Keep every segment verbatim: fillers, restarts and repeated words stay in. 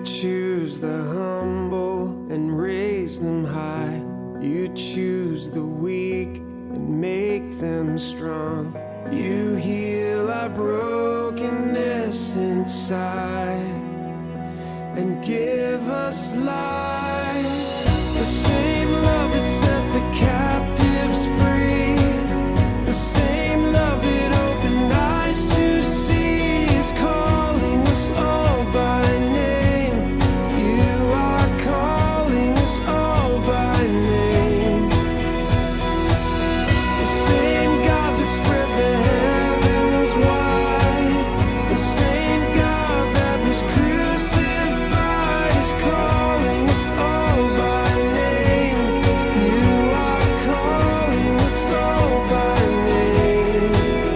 choose the humble and raise them high. You choose the weak and make them strong. You heal our brokenness inside and give us life. The same love that set the captives free, the same love that opened eyes to see is calling us all by name. You are calling us all by name. The same God that spread the heavens wide, the same God that was crucified is calling us all by name. You are calling us all by name.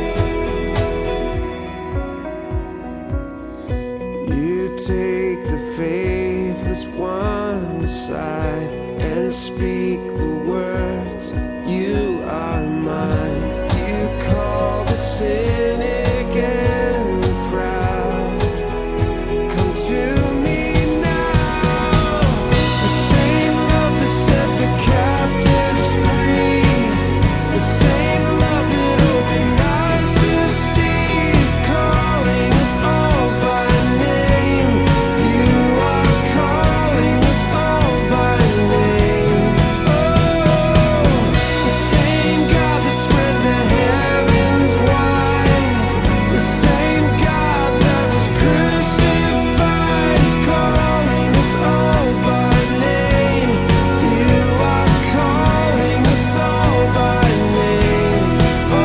You take the faithless one aside and speak the words, you are mine. You call the cynic and the proud, come to me now. The same love that set the captives free, the same love that opened eyes to see is calling us all by name. You are calling us all by name. Oh, the same God that spread the heavens wide, the same God that was crucified is calling us all by name. You are calling us all by name. Oh,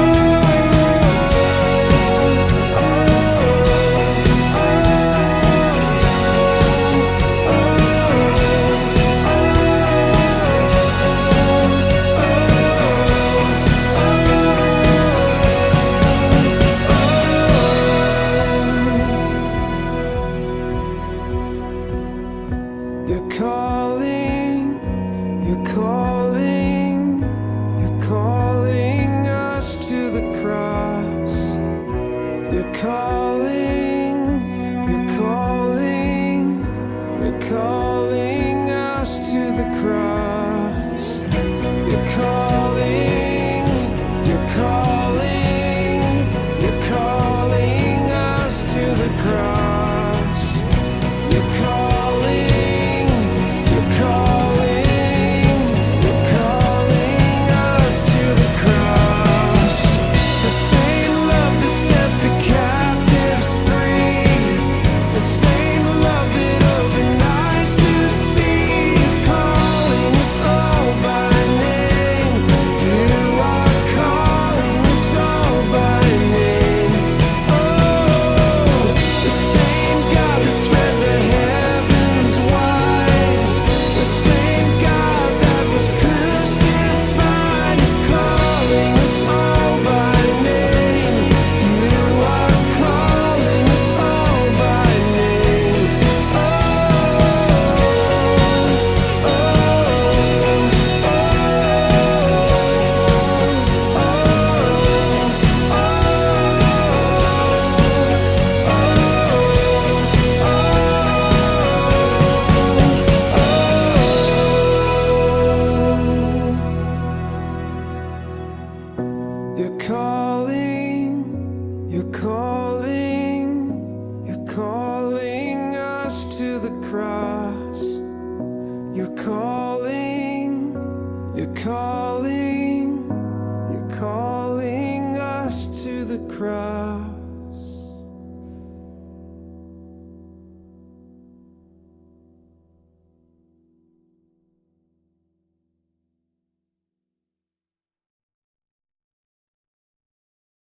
you're calling, you're calling, you're calling us to the cross. You're calling, you're calling, you're calling us to the cross. You're calling, you're calling, you're calling us to the cross. You're calling, you're calling, you're calling us to the cross. The same love that set the captives free, the same love that opened eyes to see is calling us all by name. You are calling us all by name. Oh, the same God that spread the heavens wide, the same God that was crucified is calling us all by name. You are calling us all by name. Oh, oh, you're calling, you're calling, you're calling us to the cross. You're calling, you're calling, you're calling us to the cross.